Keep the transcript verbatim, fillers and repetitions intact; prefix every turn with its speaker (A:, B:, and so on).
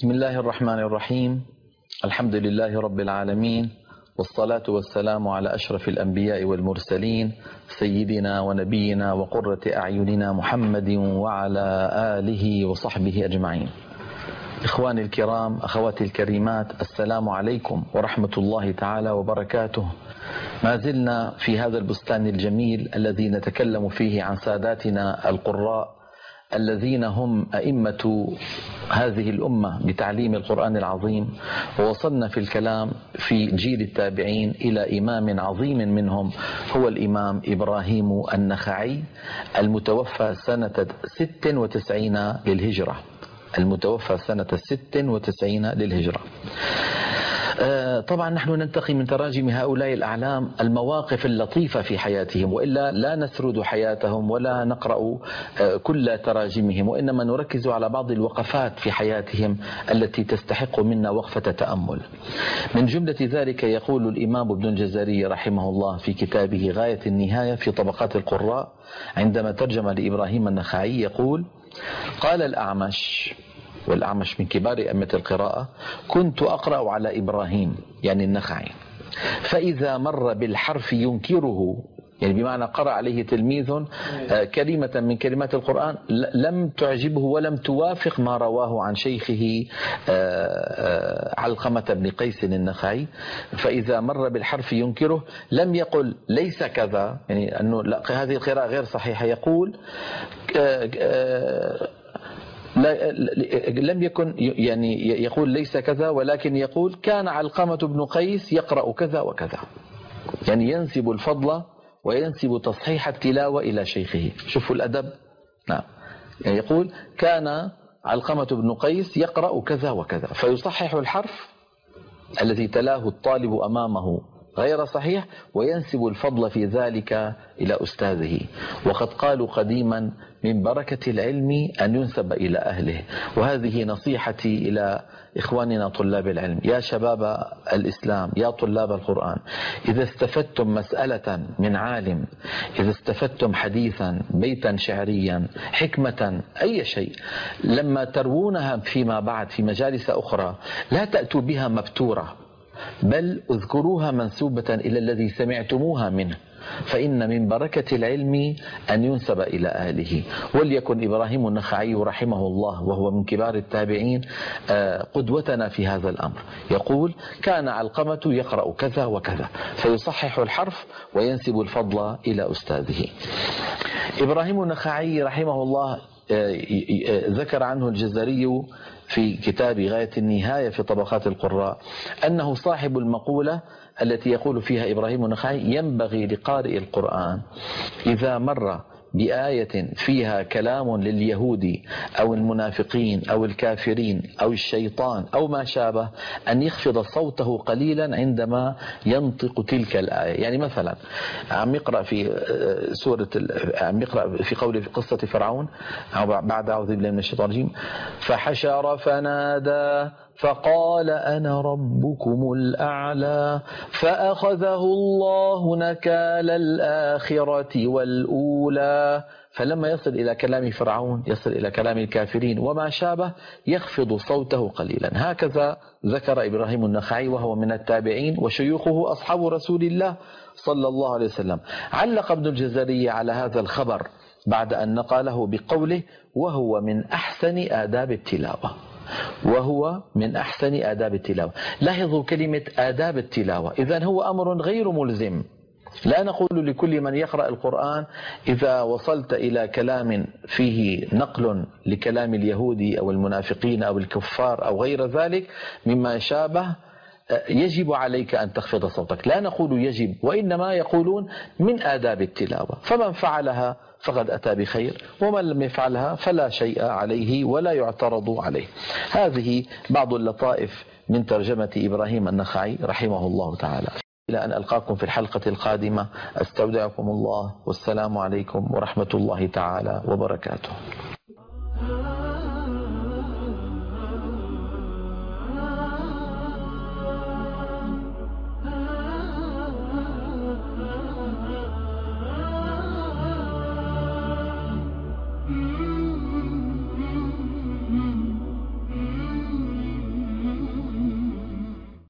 A: بسم الله الرحمن الرحيم. الحمد لله رب العالمين، والصلاة والسلام على أشرف الأنبياء والمرسلين، سيدنا ونبينا وقرة أعيننا محمد وعلى آله وصحبه أجمعين. إخواني الكرام، أخواتي الكريمات، السلام عليكم ورحمة الله تعالى وبركاته. ما زلنا في هذا البستان الجميل الذي نتكلم فيه عن ساداتنا القراء الذين هم أئمة هذه الأمة بتعليم القرآن العظيم، ووصلنا في الكلام في جيل التابعين إلى إمام عظيم منهم هو الإمام إبراهيم النخعي المتوفى سنة ست وتسعين للهجرة المتوفى سنة ست وتسعين للهجرة. طبعا نحن ننتقي من تراجم هؤلاء الأعلام المواقف اللطيفة في حياتهم، وإلا لا نسرد حياتهم ولا نقرأ كل تراجمهم، وإنما نركز على بعض الوقفات في حياتهم التي تستحق منا وقفة تأمل. من جملة ذلك يقول الإمام ابن الجزري رحمه الله في كتابه غاية النهاية في طبقات القراء عندما ترجم لإبراهيم النخعي، يقول: قال الأعمش، والأعمش من كبار أئمة القراءة: كنت أقرأ على إبراهيم يعني النخعي، فإذا مر بالحرف ينكره، يعني بمعنى قرأ عليه تلميذ كلمة من كلمات القرآن لم تعجبه ولم توافق ما رواه عن شيخه علقمة بن قيس النخعي، فإذا مر بالحرف ينكره لم يقل ليس كذا، يعني أنه لا هذه القراءة غير صحيحة، يقول لم يكن يعني يقول ليس كذا، ولكن يقول كان علقمة بن قيس يقرأ كذا وكذا، يعني ينسب الفضل وينسب تصحيح التلاوة إلى شيخه. شوفوا الأدب. نعم، يعني يقول كان علقمة بن قيس يقرأ كذا وكذا، فيصحح الحرف الذي تلاه الطالب أمامه غير صحيح، وينسب الفضل في ذلك إلى أستاذه. وقد قالوا قديما: من بركة العلم أن ينسب إلى أهله. وهذه نصيحتي إلى إخواننا طلاب العلم، يا شباب الإسلام، يا طلاب القرآن، إذا استفدتم مسألة من عالم، إذا استفدتم حديثا، بيتا شعريا، حكمة، أي شيء، لما تروونها فيما بعد في مجالس أخرى لا تأتوا بها مبتورة، بل اذكروها منسوبة إلى الذي سمعتموها منه، فإن من بركة العلم أن ينسب إلى أهله. وليكن إبراهيم النخعي رحمه الله وهو من كبار التابعين قدوتنا في هذا الأمر. يقول: كان علقمة يقرأ كذا وكذا، فيصحح الحرف وينسب الفضل إلى أستاذه. إبراهيم النخعي رحمه الله ذكر عنه الجزري في كتاب غاية النهاية في طبقات القراء أنه صاحب المقولة التي يقول فيها إبراهيم النخعي: ينبغي لقارئ القرآن إذا مر بآية فيها كلام لليهود أو المنافقين أو الكافرين أو الشيطان أو ما شابه أن يخفض صوته قليلا عندما ينطق تلك الآية. يعني مثلا عم يقرأ في سورة عم يقرأ في قول في قصة فرعون بعد أعوذ بالله من الشيطان الرجيم: فحشر فنادى فقال أنا ربكم الأعلى فأخذه الله نكال الآخرة والأولى. فلما يصل إلى كلام فرعون، يصل إلى كلام الكافرين وما شابه، يخفض صوته قليلا. هكذا ذكر إبراهيم النخعي وهو من التابعين وشيوخه أصحاب رسول الله صلى الله عليه وسلم. علق ابن الجزري على هذا الخبر بعد أن نقله بقوله: وهو من أحسن آداب التلاوة. وهو من أحسن آداب التلاوة. لاحظوا كلمة آداب التلاوة، إذن هو أمر غير ملزم. لا نقول لكل من يقرأ القرآن إذا وصلت إلى كلام فيه نقل لكلام اليهود أو المنافقين أو الكفار أو غير ذلك مما شابه يجب عليك أن تخفض صوتك. لا نقول يجب، وإنما يقولون من آداب التلاوة، فمن فعلها فقد أتى بخير، ومن لم يفعلها فلا شيء عليه ولا يعترض عليه. هذه بعض اللطائف من ترجمة إبراهيم النخعي رحمه الله تعالى. إلى أن ألقاكم في الحلقة القادمة، أستودعكم الله، والسلام عليكم ورحمة الله تعالى وبركاته.